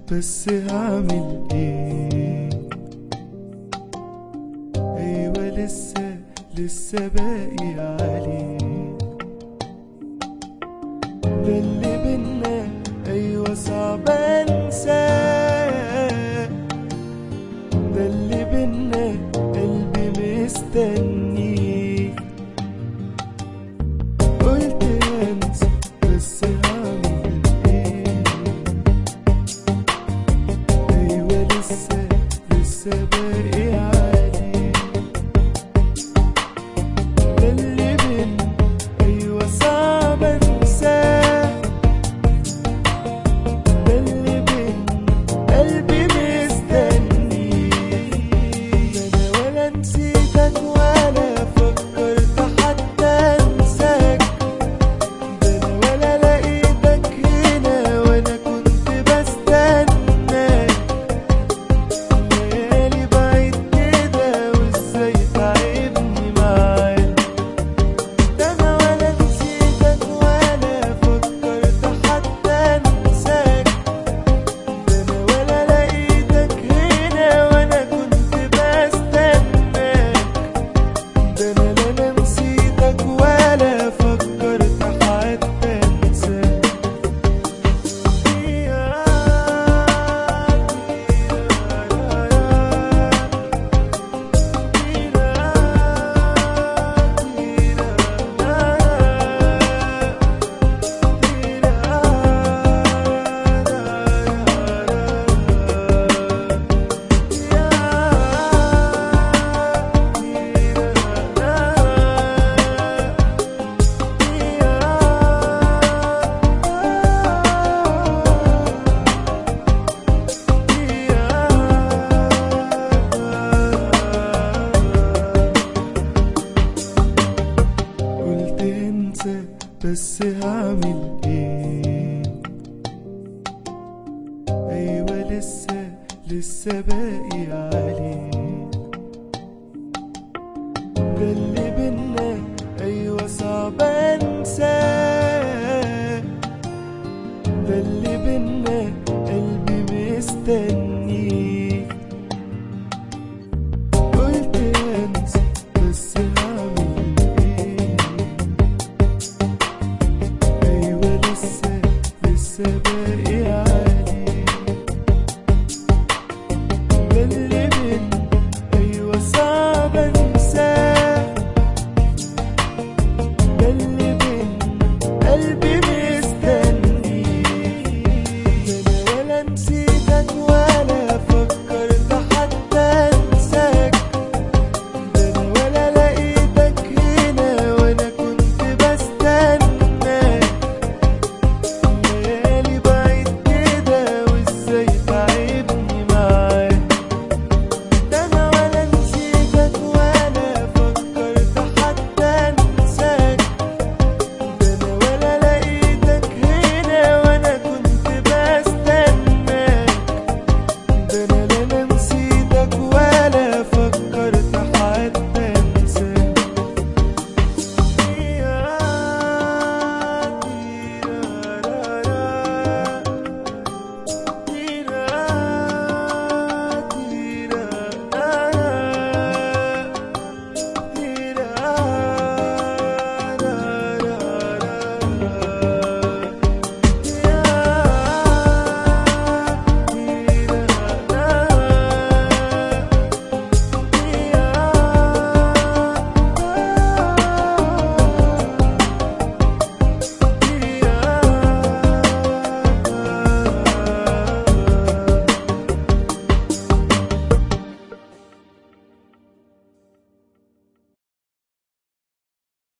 بس هعمل ايه؟ ايوه لسه باقي عليه. ده اللي بينا ايوه صعب انساه، ده اللي بينا قلبي مستنيه. قلت انسى بس هعمل ايه؟ ايوه لسه باقي عليه. ده اللي بينا ايوه صعب انساه، ده اللي بينا قلبي مستنيه. ده انا ولا نسيتك ولا فكرت حتى انساك، ده انا ولا لقيتك هنا وانا كنت بستناك. ليالي بعيد كده وازاي تعبني معاك. ده انا ولا نسيتك ولا فكرت حتى انساك، ده انا ولا لقيتك هنا وانا كنت بستناك. ده انا لا نسيتك ولا فكرت حتى انساك. قلت انسى بس هعمل ايه؟ ايوه لسه باقي عليه.